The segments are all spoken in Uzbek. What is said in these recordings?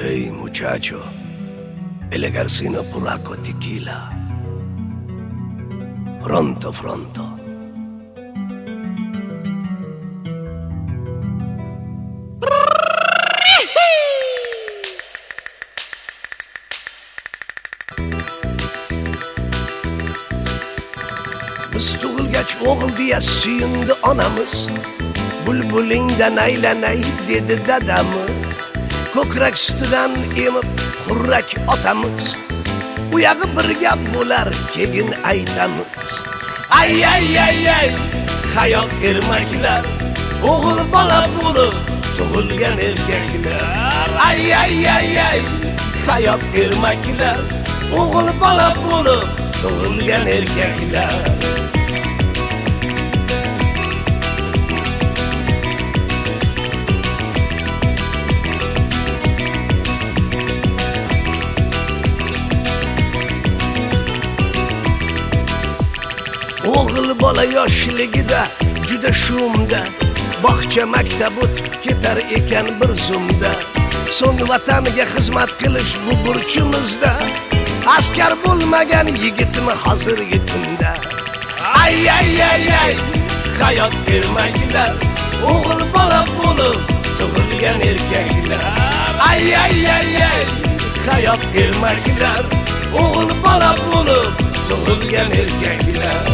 Hey muchacho, el ejercino polaco tequila. Pronto, pronto. Biz tug'ilgach o'g'il deya suyundi onamiz. Bulbulingdan aylanay dedi dadamiz. Ko'krak sutidan emib xurrak otamiz. Bu yog'i bir gap bo'lar, keyin aytamiz. Ay ay ay ay, hayot ermaklar, o'g'il bola bo'lib tug'ilgan erkaklar. Ay ay ay ay, hayot ermaklar, o'g'il bola bo'lib tug'ilgan erkaklar. O'g'il bola yoshligida juda shumda, bog'cha maktab o'tib ketar ekan bir zumda. So'ng vataniga xizmat qilish bu burchimizda. Askar bo'lmagan yigitmi hozirgi kunda? Ay ay ay ay, hayot ermaklar, o'g'il bola bo'lib tug'ilgan erkaklar. Ay ay ay ay, hayot ermaklar, o'g'il bola bo'lib tug'ilgan erkaklar.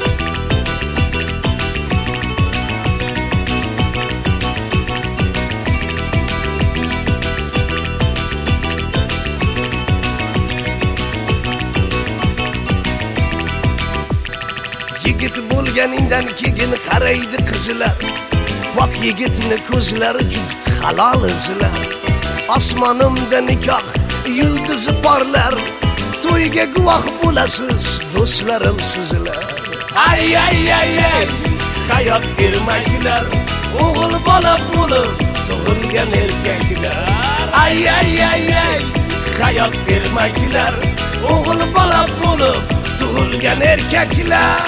Yigit bo'lganingdan keyin qaraydi qizlar. Pok yigitni ko'zlari juft halol izlar. Osmonimda nikoh yulduzi porlar. To'yga guvoh bo'lasiz, do'stlarim sizlar. Ay ay ay ay, hayot ermaklar, o'g'il bola bo'lib tug'ilgan erkaklar. Ay ay ay ay, hayot ermaklar, o'g'il bola bo'lib tug'ilgan erkaklar.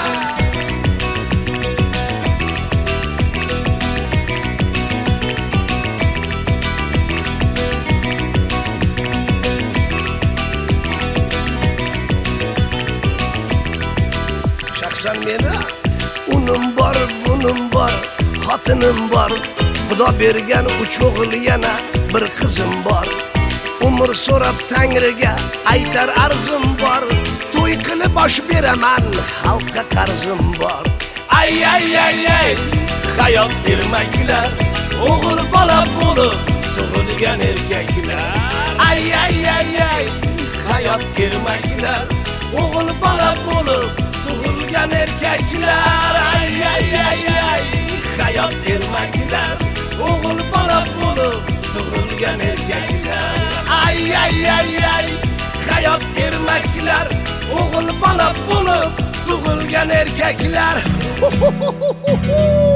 Shaxsan meni unim bor, bunim bor, xotinim bor. Xudo bergan 3 o'g'il yana bir qizim bor. Umr so'rab Tangriga aytar arzim bor. To'y qilib bosh beraman, xalqqa qarzim bor. Ay ay ay ay, hayot ermaklar, o'g'il bola bo'lib tug'ilgan erkaklar. Ay ay ay ay, hayot ermaklar, o'g'il bola bo'lib tug'ilgan erkaklar. Ay ay ay ay, hayot ermaklar, o'g'il bola bo'lib tug'ilgan erkaklar. Ay ay ay ay, hayot ermaklar, o'g'il bola bo'lib tug'ilgan erkaklar.